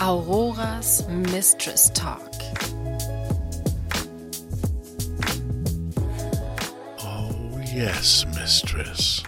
Auroras Mistress Talk. Oh yes, Mistress.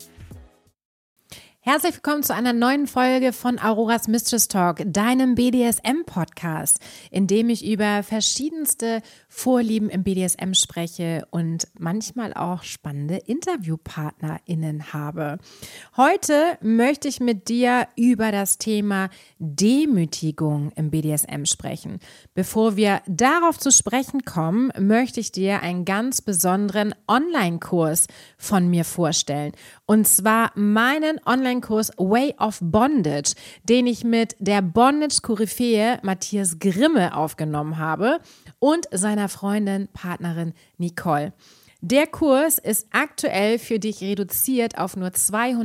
Herzlich willkommen zu einer neuen Folge von Auroras Mistress Talk, deinem BDSM-Podcast, in dem ich über verschiedenste Vorlieben im BDSM spreche und manchmal auch spannende InterviewpartnerInnen habe. Heute möchte ich mit dir über das Thema Demütigung im BDSM sprechen. Bevor wir darauf zu sprechen kommen, möchte ich dir einen ganz besonderen Online-Kurs von mir vorstellen. Und zwar meinen Online-Kurs Way of Bondage, den ich mit der Bondage-Koryphäe Matthias Grimme aufgenommen habe und seiner Freundin, Partnerin Nicole. Der Kurs ist aktuell für dich reduziert auf nur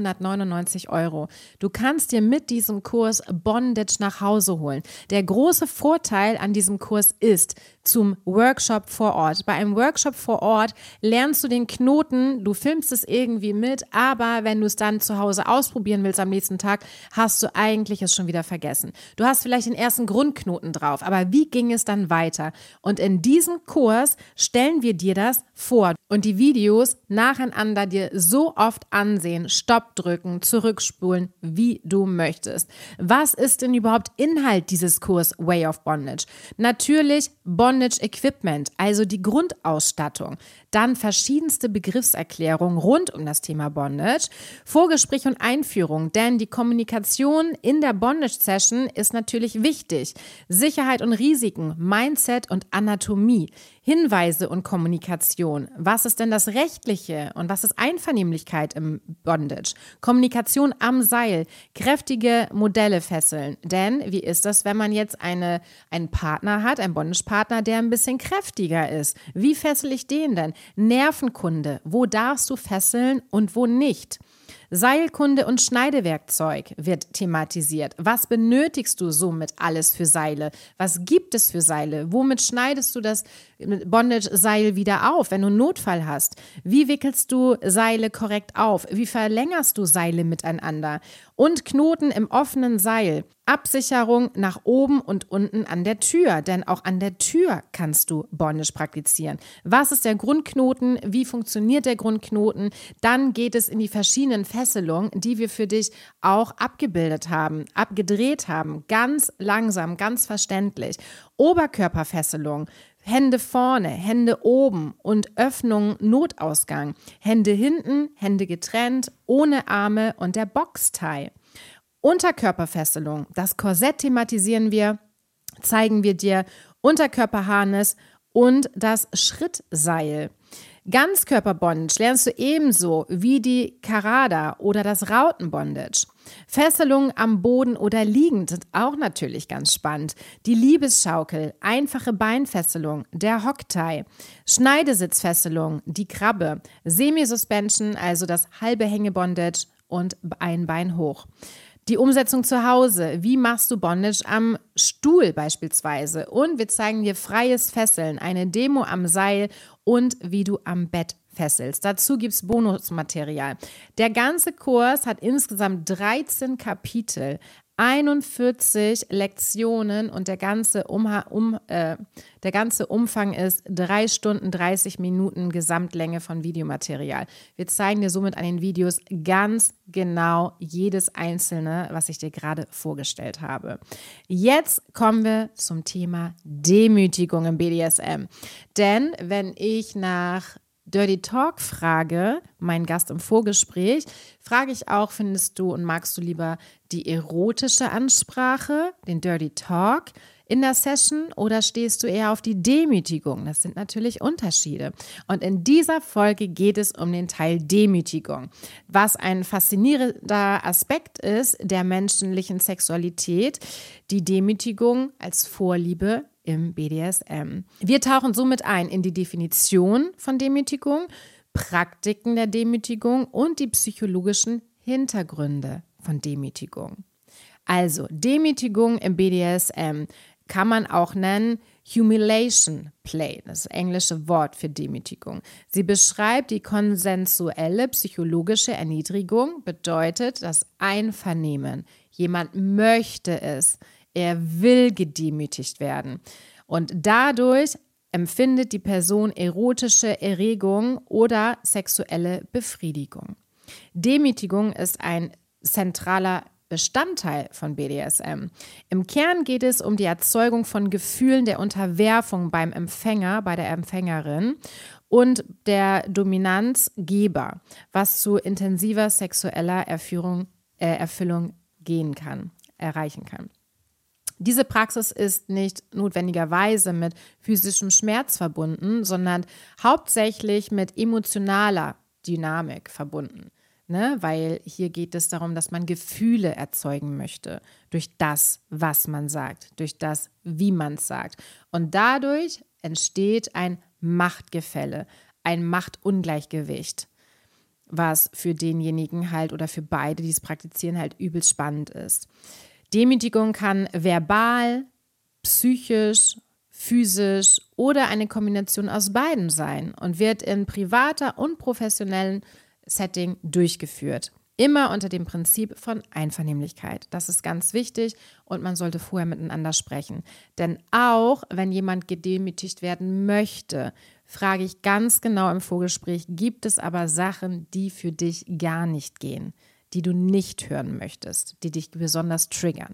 299 €. Du kannst dir mit diesem Kurs Bondage nach Hause holen. Der große Vorteil an diesem Kurs ist zum Workshop vor Ort. Bei einem Workshop vor Ort lernst du den Knoten, du filmst es irgendwie mit, aber wenn du es dann zu Hause ausprobieren willst am nächsten Tag, hast du eigentlich es schon wieder vergessen. Du hast vielleicht den ersten Grundknoten drauf, aber wie ging es dann weiter? Und in diesem Kurs stellen wir dir das vor und die Videos nacheinander dir so oft ansehen, Stopp drücken, zurückspulen, wie du möchtest. Was ist denn überhaupt Inhalt dieses Kurs Way of Bondage? Natürlich Bondage Equipment, also die Grundausstattung. Dann verschiedenste Begriffserklärungen rund um das Thema Bondage, Vorgespräch und Einführung, denn die Kommunikation in der Bondage-Session ist natürlich wichtig. Sicherheit und Risiken, Mindset und Anatomie, Hinweise und Kommunikation. Was ist denn das Rechtliche und was ist Einvernehmlichkeit im Bondage? Kommunikation am Seil, kräftige Modelle fesseln. Denn wie ist das, wenn man jetzt einen Partner hat, einen Bondage-Partner, der ein bisschen kräftiger ist? Wie fessel ich den denn? Nervenkunde, wo darfst du fesseln und wo nicht? Seilkunde und Schneidewerkzeug wird thematisiert. Was benötigst du somit alles für Seile? Was gibt es für Seile? Womit schneidest du das Bondage-Seil wieder auf, wenn du einen Notfall hast? Wie wickelst du Seile korrekt auf? Wie verlängerst du Seile miteinander? Und Knoten im offenen Seil. Absicherung nach oben und unten an der Tür, denn auch an der Tür kannst du Bondage praktizieren. Was ist der Grundknoten? Wie funktioniert der Grundknoten? Dann geht es in die verschiedenen Fesselungen, die wir für dich auch abgebildet haben, abgedreht haben, ganz langsam, ganz verständlich. Oberkörperfesselung. Hände vorne, Hände oben und Öffnung, Notausgang. Hände hinten, Hände getrennt, ohne Arme und der Boxtie. Unterkörperfesselung, das Korsett thematisieren wir, zeigen wir dir, Unterkörperharness und das Schrittseil. Ganzkörperbondage lernst du ebenso wie die Karada oder das Rautenbondage. Fesselungen am Boden oder liegend sind auch natürlich ganz spannend. Die Liebesschaukel, einfache Beinfesselung, der Hocktie, Schneidesitzfesselung, die Krabbe, Semi-Suspension, also das halbe Hängebondage und ein Bein hoch. Die Umsetzung zu Hause, wie machst du Bondage am Stuhl beispielsweise? Und wir zeigen dir freies Fesseln, eine Demo am Seil und wie du am Bett fesselst. Dazu gibt es Bonusmaterial. Der ganze Kurs hat insgesamt 13 Kapitel, 41 Lektionen und der ganze Umfang ist 3 Stunden 30 Minuten Gesamtlänge von Videomaterial. Wir zeigen dir somit an den Videos ganz genau jedes einzelne, was ich dir gerade vorgestellt habe. Jetzt kommen wir zum Thema Demütigung im BDSM. Denn wenn ich nach Dirty Talk frage, mein Gast im Vorgespräch, frage ich auch, findest du und magst du lieber die erotische Ansprache, den Dirty Talk in der Session oder stehst du eher auf die Demütigung? Das sind natürlich Unterschiede. Und in dieser Folge geht es um den Teil Demütigung, was ein faszinierender Aspekt ist der menschlichen Sexualität, die Demütigung als Vorliebe im BDSM. Wir tauchen somit ein in die Definition von Demütigung, Praktiken der Demütigung und die psychologischen Hintergründe von Demütigung. Also Demütigung im BDSM kann man auch nennen Humiliation Play, das englische Wort für Demütigung. Sie beschreibt die konsensuelle psychologische Erniedrigung, bedeutet das Einvernehmen. Jemand möchte es. Er will gedemütigt werden. Und dadurch empfindet die Person erotische Erregung oder sexuelle Befriedigung. Demütigung ist ein zentraler Bestandteil von BDSM. Im Kern geht es um die Erzeugung von Gefühlen der Unterwerfung beim Empfänger, bei der Empfängerin und der Dominanzgeber, was zu intensiver sexueller Erfüllung erreichen kann. Diese Praxis ist nicht notwendigerweise mit physischem Schmerz verbunden, sondern hauptsächlich mit emotionaler Dynamik verbunden. Weil hier geht es darum, dass man Gefühle erzeugen möchte durch das, was man sagt, durch das, wie man es sagt. Und dadurch entsteht ein Machtgefälle, ein Machtungleichgewicht, was für denjenigen halt oder für beide, die es praktizieren, halt übelst spannend ist. Demütigung kann verbal, psychisch, physisch oder eine Kombination aus beiden sein und wird in privater und professionellen Setting durchgeführt. Immer unter dem Prinzip von Einvernehmlichkeit. Das ist ganz wichtig und man sollte vorher miteinander sprechen. Denn auch wenn jemand gedemütigt werden möchte, frage ich ganz genau im Vorgespräch, gibt es aber Sachen, die für dich gar nicht gehen, die du nicht hören möchtest, die dich besonders triggern.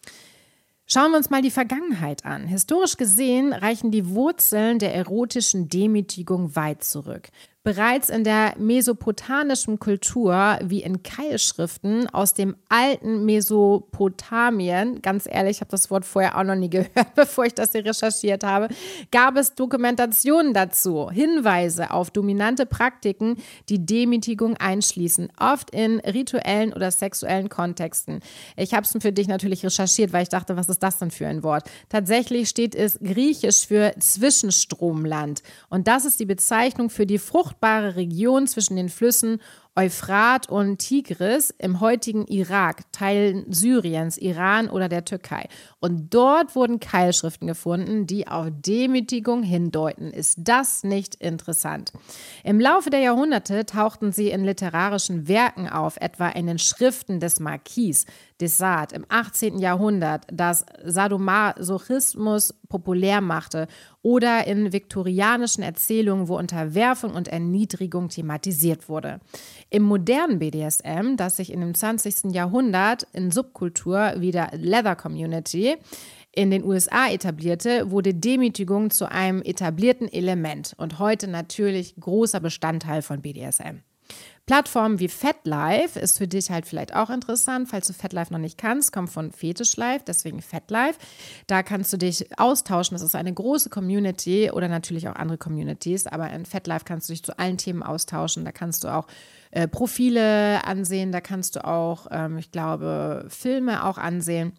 Schauen wir uns mal die Vergangenheit an. Historisch gesehen reichen die Wurzeln der erotischen Demütigung weit zurück. Bereits in der mesopotamischen Kultur, wie in Keilschriften aus dem alten Mesopotamien, ganz ehrlich, ich habe das Wort vorher auch noch nie gehört, bevor ich das hier recherchiert habe, gab es Dokumentationen dazu, Hinweise auf dominante Praktiken, die Demütigung einschließen, oft in rituellen oder sexuellen Kontexten. Ich habe es für dich natürlich recherchiert, weil ich dachte, was ist das denn für ein Wort? Tatsächlich steht es griechisch für Zwischenstromland und das ist die Bezeichnung für die fruchtbare Region zwischen den Flüssen Euphrat und Tigris im heutigen Irak, Teilen Syriens, Iran oder der Türkei. Und dort wurden Keilschriften gefunden, die auf Demütigung hindeuten. Ist das nicht interessant? Im Laufe der Jahrhunderte tauchten sie in literarischen Werken auf, etwa in den Schriften des Marquis de Sade im 18. Jahrhundert, das Sadomasochismus populär machte, oder in viktorianischen Erzählungen, wo Unterwerfung und Erniedrigung thematisiert wurde. Im modernen BDSM, das sich in dem 20. Jahrhundert in Subkultur wie der Leather Community in den USA etablierte, wurde Demütigung zu einem etablierten Element und heute natürlich großer Bestandteil von BDSM. Plattformen wie FetLife ist für dich halt vielleicht auch interessant, falls du FetLife noch nicht kannst, kommt von FetishLife, deswegen FetLife. Da kannst du dich austauschen, das ist eine große Community oder natürlich auch andere Communities, aber in FetLife kannst du dich zu allen Themen austauschen, da kannst du auch Profile ansehen, da kannst du auch, ich glaube, Filme auch ansehen.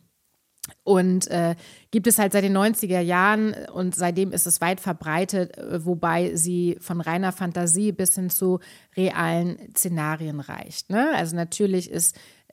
Und gibt es halt seit den 90er Jahren und seitdem ist es weit verbreitet, wobei sie von reiner Fantasie bis hin zu realen Szenarien reicht. Ne? Also natürlich ist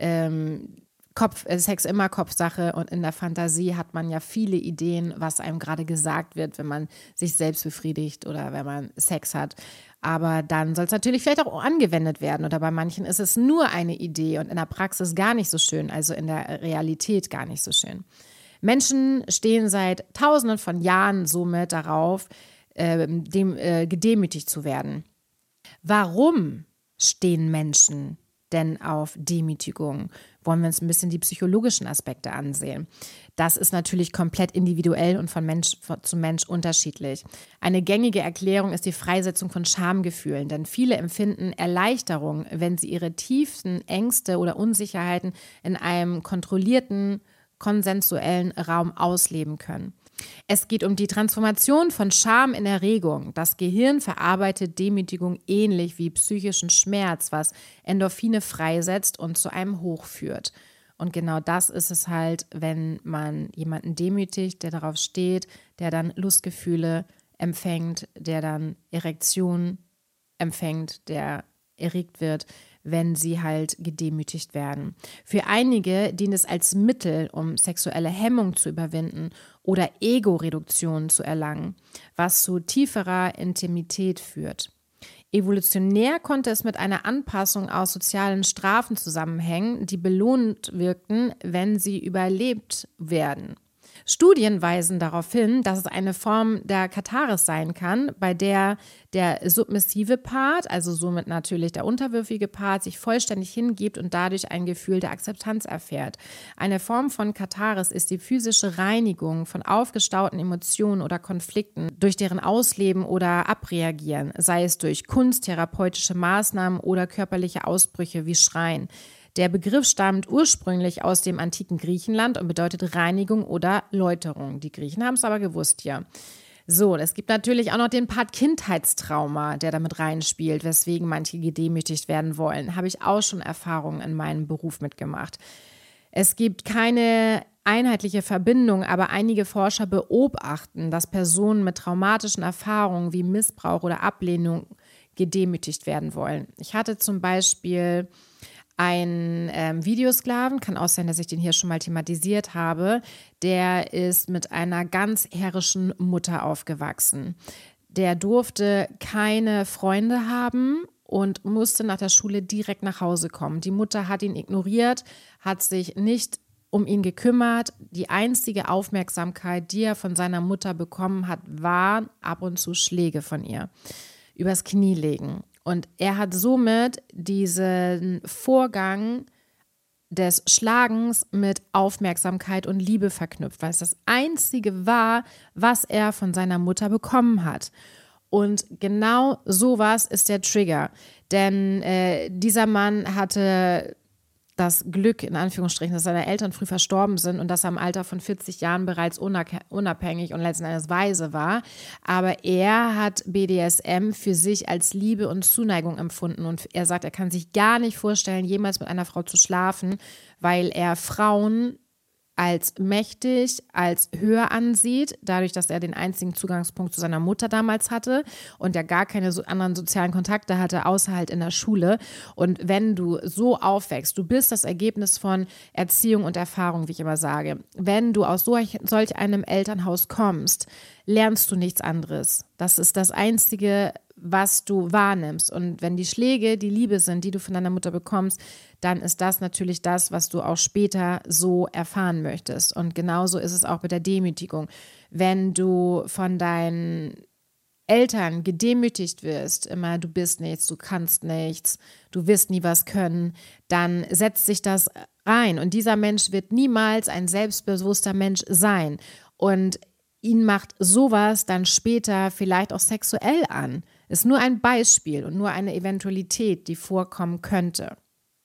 Sex immer Kopfsache und in der Fantasie hat man ja viele Ideen, was einem gerade gesagt wird, wenn man sich selbst befriedigt oder wenn man Sex hat. Aber dann soll es natürlich vielleicht auch angewendet werden oder bei manchen ist es nur eine Idee und in der Praxis gar nicht so schön, also in der Realität gar nicht so schön. Menschen stehen seit Tausenden von Jahren somit darauf, gedemütigt zu werden. Warum stehen Menschen denn auf Demütigung? Wollen wir uns ein bisschen die psychologischen Aspekte ansehen. Das ist natürlich komplett individuell und von Mensch zu Mensch unterschiedlich. Eine gängige Erklärung ist die Freisetzung von Schamgefühlen, denn viele empfinden Erleichterung, wenn sie ihre tiefsten Ängste oder Unsicherheiten in einem kontrollierten, konsensuellen Raum ausleben können. Es geht um die Transformation von Scham in Erregung. Das Gehirn verarbeitet Demütigung ähnlich wie psychischen Schmerz, was Endorphine freisetzt und zu einem Hoch führt. Und genau das ist es halt, wenn man jemanden demütigt, der darauf steht, der dann Lustgefühle empfängt, der dann Erektion empfängt, der erregt wird, wenn sie halt gedemütigt werden. Für einige dient es als Mittel, um sexuelle Hemmung zu überwinden oder Ego-Reduktion zu erlangen, was zu tieferer Intimität führt. Evolutionär konnte es mit einer Anpassung aus sozialen Strafen zusammenhängen, die belohnt wirkten, wenn sie überlebt werden. Studien weisen darauf hin, dass es eine Form der Kathares sein kann, bei der der submissive Part, also somit natürlich der unterwürfige Part, sich vollständig hingibt und dadurch ein Gefühl der Akzeptanz erfährt. Eine Form von Kathares ist die physische Reinigung von aufgestauten Emotionen oder Konflikten durch deren Ausleben oder Abreagieren, sei es durch Kunst, therapeutische Maßnahmen oder körperliche Ausbrüche wie Schreien. Der Begriff stammt ursprünglich aus dem antiken Griechenland und bedeutet Reinigung oder Läuterung. Die Griechen haben es aber gewusst hier. So, es gibt natürlich auch noch den Part Kindheitstrauma, der damit reinspielt, weswegen manche gedemütigt werden wollen. Habe ich auch schon Erfahrungen in meinem Beruf mitgemacht. Es gibt keine einheitliche Verbindung, aber einige Forscher beobachten, dass Personen mit traumatischen Erfahrungen wie Missbrauch oder Ablehnung gedemütigt werden wollen. Ich hatte zum Beispiel einen Videosklaven, kann auch sein, dass ich den hier schon mal thematisiert habe, der ist mit einer ganz herrischen Mutter aufgewachsen. Der durfte keine Freunde haben und musste nach der Schule direkt nach Hause kommen. Die Mutter hat ihn ignoriert, hat sich nicht um ihn gekümmert. Die einzige Aufmerksamkeit, die er von seiner Mutter bekommen hat, waren ab und zu Schläge von ihr. Übers Knie legen. Und er hat somit diesen Vorgang des Schlagens mit Aufmerksamkeit und Liebe verknüpft, weil es das Einzige war, was er von seiner Mutter bekommen hat. Und genau sowas ist der Trigger. Denn dieser Mann hatte das Glück, in Anführungsstrichen, dass seine Eltern früh verstorben sind und dass er im Alter von 40 Jahren bereits unabhängig und letzten Endes weise war. Aber er hat BDSM für sich als Liebe und Zuneigung empfunden und er sagt, er kann sich gar nicht vorstellen, jemals mit einer Frau zu schlafen, weil er Frauen als mächtig, als höher ansieht, dadurch, dass er den einzigen Zugangspunkt zu seiner Mutter damals hatte und er gar keine anderen sozialen Kontakte hatte, außer halt in der Schule. Und wenn du so aufwächst, du bist das Ergebnis von Erziehung und Erfahrung, wie ich immer sage. Wenn du aus solch einem Elternhaus kommst, lernst du nichts anderes. Das ist das Einzige, was du wahrnimmst. Und wenn die Schläge die Liebe sind, die du von deiner Mutter bekommst, dann ist das natürlich das, was du auch später so erfahren möchtest. Und genauso ist es auch mit der Demütigung. Wenn du von deinen Eltern gedemütigt wirst, immer du bist nichts, du kannst nichts, du wirst nie was können, dann setzt sich das rein. Und dieser Mensch wird niemals ein selbstbewusster Mensch sein. Und ihn macht sowas dann später vielleicht auch sexuell an. Ist nur ein Beispiel und nur eine Eventualität, die vorkommen könnte.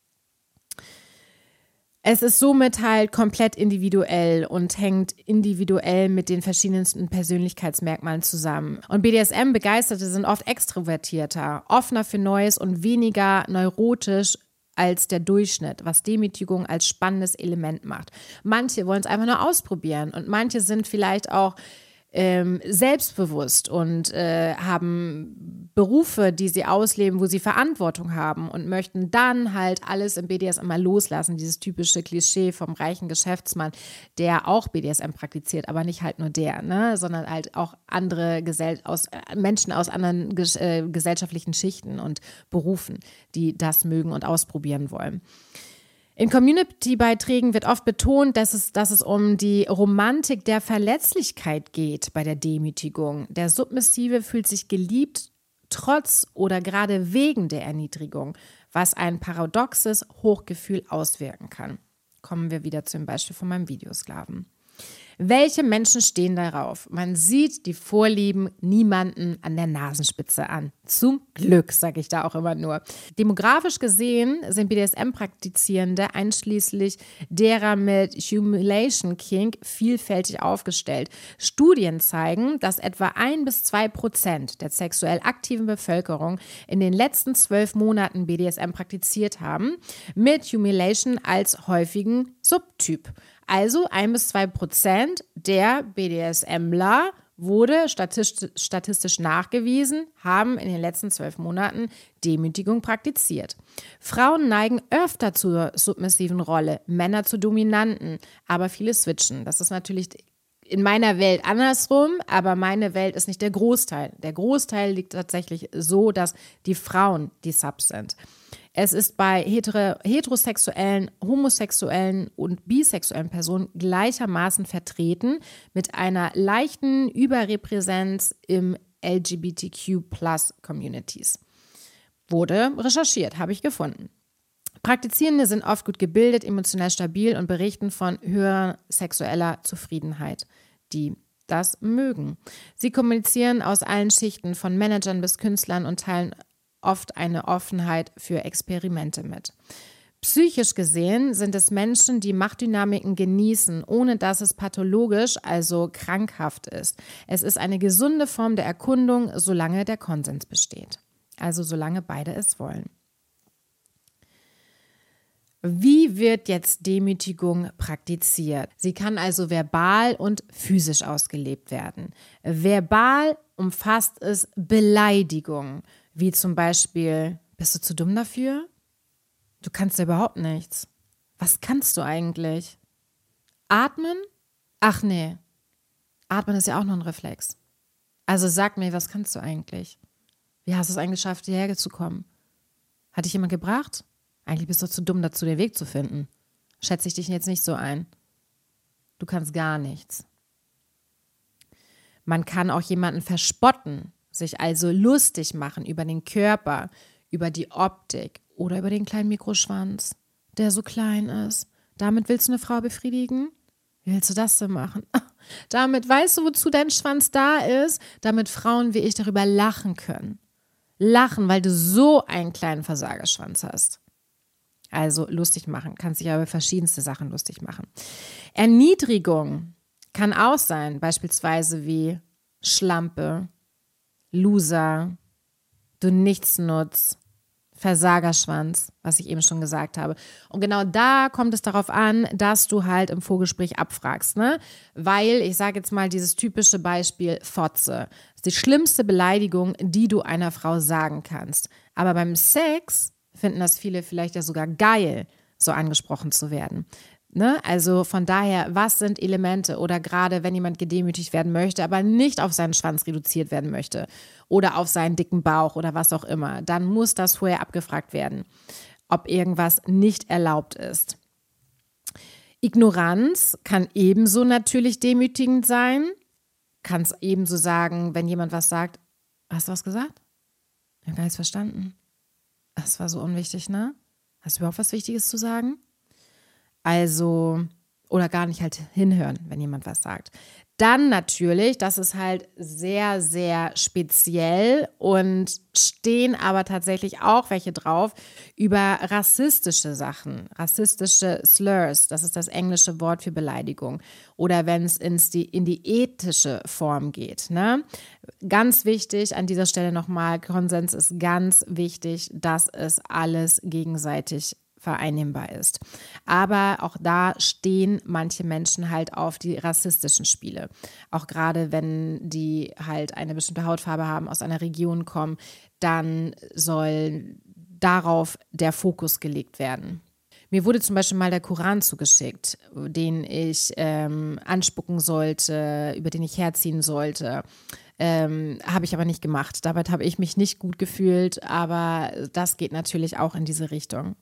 Es ist somit halt komplett individuell und hängt individuell mit den verschiedensten Persönlichkeitsmerkmalen zusammen. Und BDSM-Begeisterte sind oft extrovertierter, offener für Neues und weniger neurotisch als der Durchschnitt, was Demütigung als spannendes Element macht. Manche wollen es einfach nur ausprobieren und manche sind vielleicht auch selbstbewusst und haben Berufe, die sie ausleben, wo sie Verantwortung haben und möchten dann halt alles im BDSM mal loslassen, dieses typische Klischee vom reichen Geschäftsmann, der auch BDSM praktiziert, aber nicht halt nur der, ne, sondern halt auch andere Menschen aus anderen gesellschaftlichen Schichten und Berufen, die das mögen und ausprobieren wollen. In Community-Beiträgen wird oft betont, dass es um die Romantik der Verletzlichkeit geht bei der Demütigung. Der Submissive fühlt sich geliebt, trotz oder gerade wegen der Erniedrigung, was ein paradoxes Hochgefühl auswirken kann. Kommen wir wieder zum Beispiel von meinem Videosklaven. Welche Menschen stehen darauf? Man sieht die Vorlieben niemanden an der Nasenspitze an. Zum Glück, sage ich da auch immer nur. Demografisch gesehen sind BDSM-Praktizierende einschließlich derer mit Humiliation Kink vielfältig aufgestellt. Studien zeigen, dass etwa 1-2% der sexuell aktiven Bevölkerung in den letzten 12 Monaten BDSM praktiziert haben, mit Humiliation als häufigen Subtyp. Also 1-2% der BDSMler wurde statistisch nachgewiesen, haben in den letzten 12 Monaten Demütigung praktiziert. Frauen neigen öfter zur submissiven Rolle, Männer zur dominanten, aber viele switchen. Das ist natürlich in meiner Welt andersrum, aber meine Welt ist nicht der Großteil. Der Großteil liegt tatsächlich so, dass die Frauen die Subs sind. Es ist bei heterosexuellen, homosexuellen und bisexuellen Personen gleichermaßen vertreten mit einer leichten Überrepräsenz im LGBTQ+-Communities. Wurde recherchiert, habe ich gefunden. Praktizierende sind oft gut gebildet, emotional stabil und berichten von höherer sexueller Zufriedenheit, die das mögen. Sie kommunizieren aus allen Schichten, von Managern bis Künstlern und teilen oft eine Offenheit für Experimente mit. Psychisch gesehen sind es Menschen, die Machtdynamiken genießen, ohne dass es pathologisch, also krankhaft ist. Es ist eine gesunde Form der Erkundung, solange der Konsens besteht. Also solange beide es wollen. Wie wird jetzt Demütigung praktiziert? Sie kann also verbal und physisch ausgelebt werden. Verbal umfasst es Beleidigung, wie zum Beispiel, bist du zu dumm dafür? Du kannst ja überhaupt nichts. Was kannst du eigentlich? Atmen? Ach nee, Atmen ist ja auch nur ein Reflex. Also sag mir, was kannst du eigentlich? Wie hast du es eigentlich geschafft, hierher zu kommen? Hat dich jemand gebracht? Eigentlich bist du zu dumm dazu, den Weg zu finden. Schätze ich dich jetzt nicht so ein. Du kannst gar nichts. Man kann auch jemanden verspotten, sich also lustig machen über den Körper, über die Optik oder über den kleinen Mikroschwanz, der so klein ist. Damit willst du eine Frau befriedigen? Wie willst du das denn machen? Damit weißt du, wozu dein Schwanz da ist? Damit Frauen wie ich darüber lachen können. Lachen, weil du so einen kleinen Versagerschwanz hast. Also lustig machen, kannst dich aber über verschiedenste Sachen lustig machen. Erniedrigung kann auch sein, beispielsweise wie Schlampe, Loser, du Nichtsnutz, Versagerschwanz, was ich eben schon gesagt habe. Und genau da kommt es darauf an, dass du halt im Vorgespräch abfragst, ne? Weil, ich sage jetzt mal dieses typische Beispiel Fotze. Das ist die schlimmste Beleidigung, die du einer Frau sagen kannst. Aber beim Sex finden das viele vielleicht ja sogar geil, so angesprochen zu werden. Ne? Also von daher, was sind Elemente oder gerade wenn jemand gedemütigt werden möchte, aber nicht auf seinen Schwanz reduziert werden möchte oder auf seinen dicken Bauch oder was auch immer, dann muss das vorher abgefragt werden, ob irgendwas nicht erlaubt ist. Ignoranz kann ebenso natürlich demütigend sein. Kann es ebenso sagen, wenn jemand was sagt, hast du was gesagt? Ich habe gar nichts verstanden. Das war so unwichtig, ne? Hast du überhaupt was Wichtiges zu sagen? Also, oder gar nicht halt hinhören, wenn jemand was sagt. Dann natürlich, das ist halt sehr, sehr speziell und stehen aber tatsächlich auch welche drauf über rassistische Sachen, rassistische Slurs, das ist das englische Wort für Beleidigung. Oder wenn es in die ethische Form geht. Ne? Ganz wichtig, an dieser Stelle nochmal, Konsens ist ganz wichtig, dass es alles gegenseitig vereinnehmbar ist. Aber auch da stehen manche Menschen halt auf die rassistischen Spiele. Auch gerade wenn die halt eine bestimmte Hautfarbe haben, aus einer Region kommen, dann soll darauf der Fokus gelegt werden. Mir wurde zum Beispiel mal der Koran zugeschickt, den ich anspucken sollte, über den ich herziehen sollte. Habe ich aber nicht gemacht. Dabei habe ich mich nicht gut gefühlt, aber das geht natürlich auch in diese Richtung.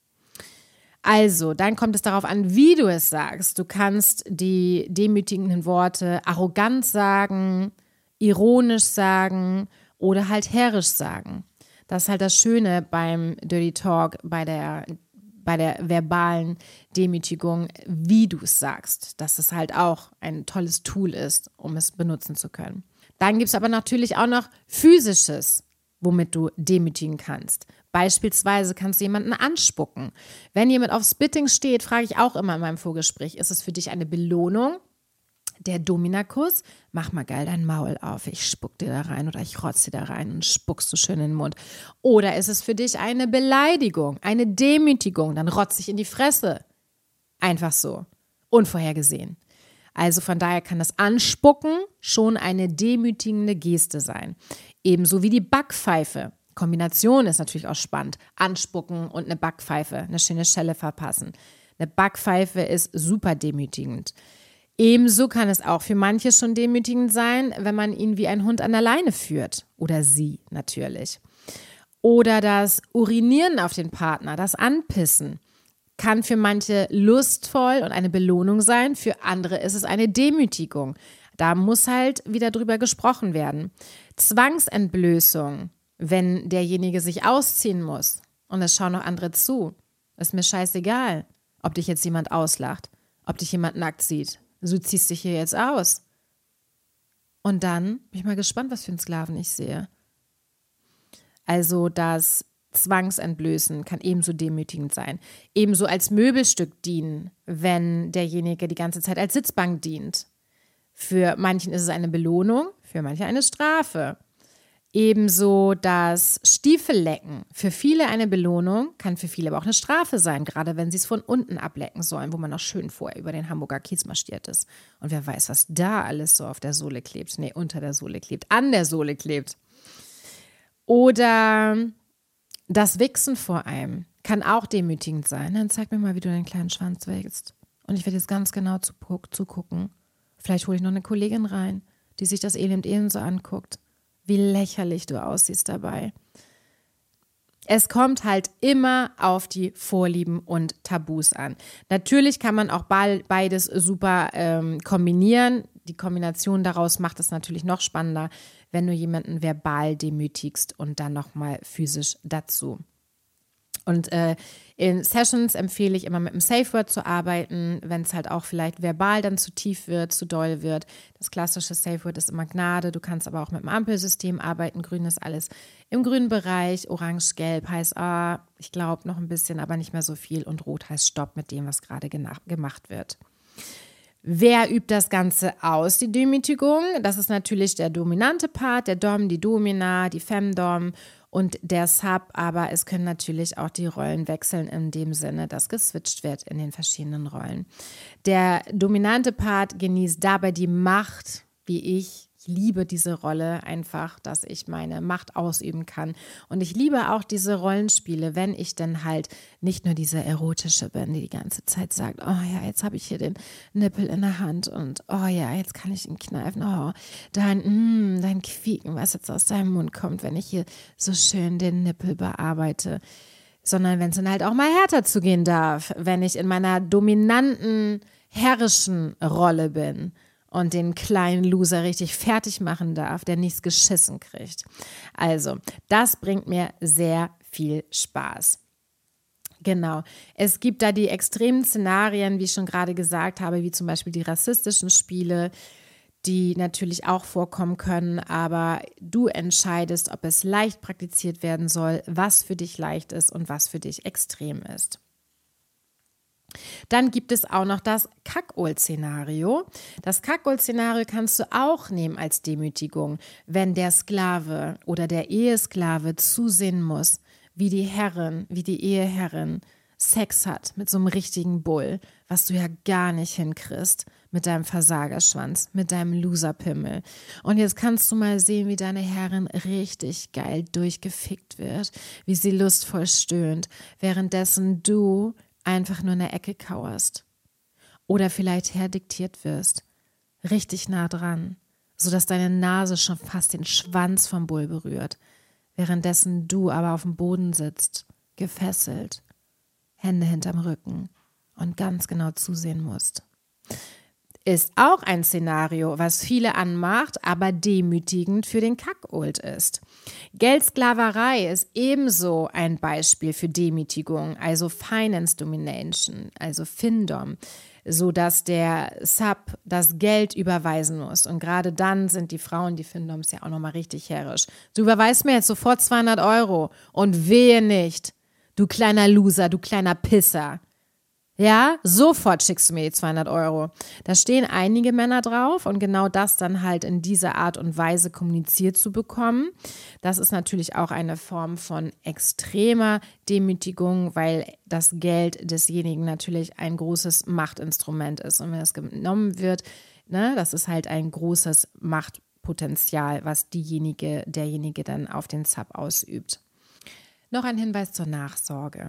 Also, dann kommt es darauf an, wie du es sagst. Du kannst die demütigenden Worte arrogant sagen, ironisch sagen oder halt herrisch sagen. Das ist halt das Schöne beim Dirty Talk, bei der verbalen Demütigung, wie du es sagst. Dass es halt auch ein tolles Tool ist, um es benutzen zu können. Dann gibt es aber natürlich auch noch Physisches, womit du demütigen kannst. Beispielsweise kannst du jemanden anspucken. Wenn jemand auf Spitting steht, frage ich auch immer in meinem Vorgespräch, ist es für dich eine Belohnung? Der Dominakuss, mach mal geil dein Maul auf, ich spuck dir da rein oder ich rotze dir da rein und spuckst du schön in den Mund. Oder ist es für dich eine Beleidigung, eine Demütigung, dann rotze ich in die Fresse. Einfach so, unvorhergesehen. Also von daher kann das Anspucken schon eine demütigende Geste sein. Ebenso wie die Backpfeife. Kombination ist natürlich auch spannend. Anspucken und eine Backpfeife, eine schöne Schelle verpassen. Eine Backpfeife ist super demütigend. Ebenso kann es auch für manche schon demütigend sein, wenn man ihn wie ein Hund an der Leine führt. Oder sie natürlich. Oder das Urinieren auf den Partner, das Anpissen, kann für manche lustvoll und eine Belohnung sein, für andere ist es eine Demütigung. Da muss halt wieder drüber gesprochen werden. Zwangsentblößung, wenn derjenige sich ausziehen muss und es schauen noch andere zu. Ist mir scheißegal, ob dich jetzt jemand auslacht, ob dich jemand nackt sieht. Du ziehst dich hier jetzt aus. Und dann bin ich mal gespannt, was für einen Sklaven ich sehe. Also das Zwangsentblößen kann ebenso demütigend sein. Ebenso als Möbelstück dienen, wenn derjenige die ganze Zeit als Sitzbank dient. Für manchen ist es eine Belohnung, für manche eine Strafe. Ebenso das Stiefellecken. Für viele eine Belohnung, kann für viele aber auch eine Strafe sein, gerade wenn sie es von unten ablecken sollen, wo man noch schön vorher über den Hamburger Kiez marschiert ist. Und wer weiß, was da alles so auf der Sohle klebt. Nee, unter der Sohle klebt, an der Sohle klebt. Oder das Wichsen vor einem kann auch demütigend sein. Dann zeig mir mal, wie du deinen kleinen Schwanz wächst. Und ich werde jetzt ganz genau zugucken. Vielleicht hole ich noch eine Kollegin rein, die sich das Elend ebenso anguckt. Wie lächerlich du aussiehst dabei. Es kommt halt immer auf die Vorlieben und Tabus an. Natürlich kann man auch beides super kombinieren. Die Kombination daraus macht es natürlich noch spannender, wenn du jemanden verbal demütigst und dann nochmal physisch dazu. Und in Sessions empfehle ich immer mit einem Safe Word zu arbeiten, wenn es halt auch vielleicht verbal dann zu tief wird, zu doll wird. Das klassische Safe Word ist immer Gnade. Du kannst aber auch mit dem Ampelsystem arbeiten. Grün ist alles im grünen Bereich. Orange, gelb heißt, ich glaube noch ein bisschen, aber nicht mehr so viel. Und rot heißt Stopp mit dem, was gerade gemacht wird. Wer übt das Ganze aus, die Demütigung? Das ist natürlich der dominante Part, der Dom, die Domina, die Femdom und der Sub, aber es können natürlich auch die Rollen wechseln in dem Sinne, dass geswitcht wird in den verschiedenen Rollen. Der dominante Part genießt dabei die Macht, wie ich liebe diese Rolle einfach, dass ich meine Macht ausüben kann. Und ich liebe auch diese Rollenspiele, wenn ich dann halt nicht nur diese erotische bin, die ganze Zeit sagt, oh ja, jetzt habe ich hier den Nippel in der Hand und oh ja, jetzt kann ich ihn kneifen. Oh, dein Quieken, was jetzt aus deinem Mund kommt, wenn ich hier so schön den Nippel bearbeite. Sondern wenn es dann halt auch mal härter zugehen darf, wenn ich in meiner dominanten, herrischen Rolle bin und den kleinen Loser richtig fertig machen darf, der nichts geschissen kriegt. Also, das bringt mir sehr viel Spaß. Genau. Es gibt da die extremen Szenarien, wie ich schon gerade gesagt habe, wie zum Beispiel die rassistischen Spiele, die natürlich auch vorkommen können, aber du entscheidest, ob es leicht praktiziert werden soll, was für dich leicht ist und was für dich extrem ist. Dann gibt es auch noch das Kackohl-Szenario. Das Kackohl-Szenario kannst du auch nehmen als Demütigung, wenn der Sklave oder der Ehesklave zusehen muss, wie die Herrin, wie die Eheherrin Sex hat mit so einem richtigen Bull, was du ja gar nicht hinkriegst mit deinem Versagerschwanz, mit deinem Loserpimmel. Und jetzt kannst du mal sehen, wie deine Herrin richtig geil durchgefickt wird, wie sie lustvoll stöhnt, währenddessen du einfach nur in der Ecke kauerst. Oder vielleicht herdiktiert wirst, richtig nah dran, sodass deine Nase schon fast den Schwanz vom Bull berührt, währenddessen du aber auf dem Boden sitzt, gefesselt, Hände hinterm Rücken und ganz genau zusehen musst. Ist auch ein Szenario, was viele anmacht, aber demütigend für den Kackold ist. Geldsklaverei ist ebenso ein Beispiel für Demütigung, also Finance Domination, also Findom, sodass der Sub das Geld überweisen muss. Und gerade dann sind die Frauen, die Findoms, ja auch nochmal richtig herrisch. Du überweist mir jetzt sofort 200 € und wehe nicht, du kleiner Loser, du kleiner Pisser. Ja, sofort schickst du mir die 200 €. Da stehen einige Männer drauf und genau das dann halt in dieser Art und Weise kommuniziert zu bekommen. Das ist natürlich auch eine Form von extremer Demütigung, weil das Geld desjenigen natürlich ein großes Machtinstrument ist. Und wenn es genommen wird, ne, das ist halt ein großes Machtpotenzial, was derjenige dann auf den Sub ausübt. Noch ein Hinweis zur Nachsorge.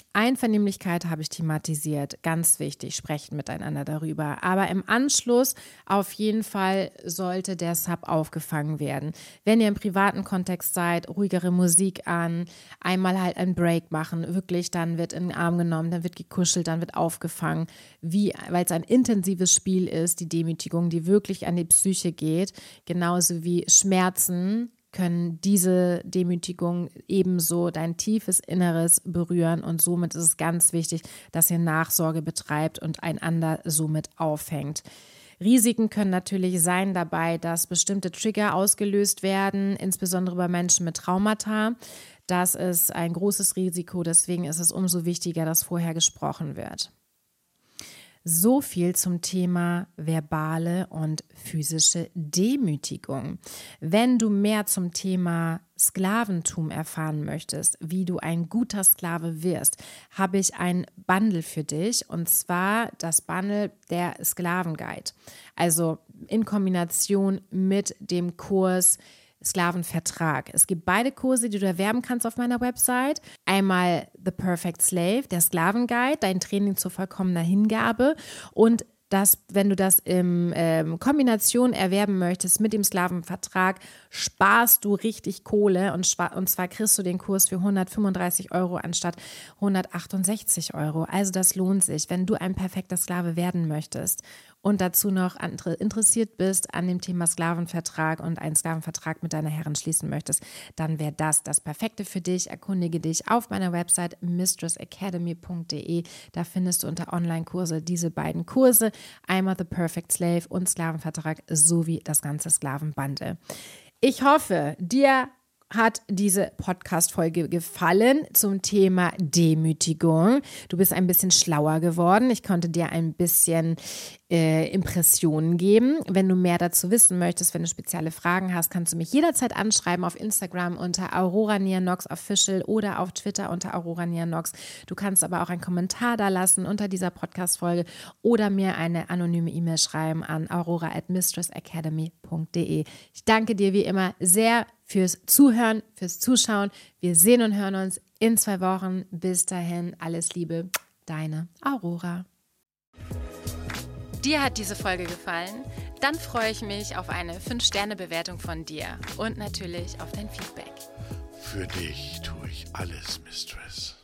Einvernehmlichkeit habe ich thematisiert, ganz wichtig, sprechen miteinander darüber. Aber im Anschluss auf jeden Fall sollte der Sub aufgefangen werden. Wenn ihr im privaten Kontext seid, ruhigere Musik an, einmal halt einen Break machen, wirklich, dann wird in den Arm genommen, dann wird gekuschelt, dann wird aufgefangen, weil es ein intensives Spiel ist, die Demütigung, die wirklich an die Psyche geht, genauso wie Schmerzen können diese Demütigung ebenso dein tiefes Inneres berühren und somit ist es ganz wichtig, dass ihr Nachsorge betreibt und einander somit auffängt. Risiken können natürlich sein dabei, dass bestimmte Trigger ausgelöst werden, insbesondere bei Menschen mit Traumata. Das ist ein großes Risiko, deswegen ist es umso wichtiger, dass vorher gesprochen wird. So viel zum Thema verbale und physische Demütigung. Wenn du mehr zum Thema Sklaventum erfahren möchtest, wie du ein guter Sklave wirst, habe ich ein Bundle für dich und zwar das Bundle der Sklavenguide. Also in Kombination mit dem Kurs Sklavenvertrag. Es gibt beide Kurse, die du erwerben kannst auf meiner Website. Einmal The Perfect Slave, der Sklavenguide, dein Training zur vollkommener Hingabe und wenn du das in Kombination erwerben möchtest mit dem Sklavenvertrag, sparst du richtig Kohle und zwar kriegst du den Kurs für 135 € anstatt 168 €. Also das lohnt sich, wenn du ein perfekter Sklave werden möchtest und dazu noch interessiert bist an dem Thema Sklavenvertrag und einen Sklavenvertrag mit deiner Herrin schließen möchtest, dann wäre das Perfekte für dich. Erkundige dich auf meiner Website mistressacademy.de. Da findest du unter Online-Kurse diese beiden Kurse, einmal The Perfect Slave und Sklavenvertrag sowie das ganze Sklavenbundle. Ich hoffe, dir hat diese Podcast-Folge gefallen zum Thema Demütigung. Du bist ein bisschen schlauer geworden. Ich konnte dir ein bisschen Impressionen geben. Wenn du mehr dazu wissen möchtest, wenn du spezielle Fragen hast, kannst du mich jederzeit anschreiben auf Instagram unter Aurora Nianox Official oder auf Twitter unter Aurora Nianox. Du kannst aber auch einen Kommentar da lassen unter dieser Podcast-Folge oder mir eine anonyme E-Mail schreiben an aurora@mistressacademy.de. Ich danke dir wie immer sehr fürs Zuhören, fürs Zuschauen. Wir sehen und hören uns in 2 Wochen. Bis dahin, alles Liebe, deine Aurora. Dir hat diese Folge gefallen? Dann freue ich mich auf eine 5-Sterne-Bewertung von dir und natürlich auf dein Feedback. Für dich tue ich alles, Mistress.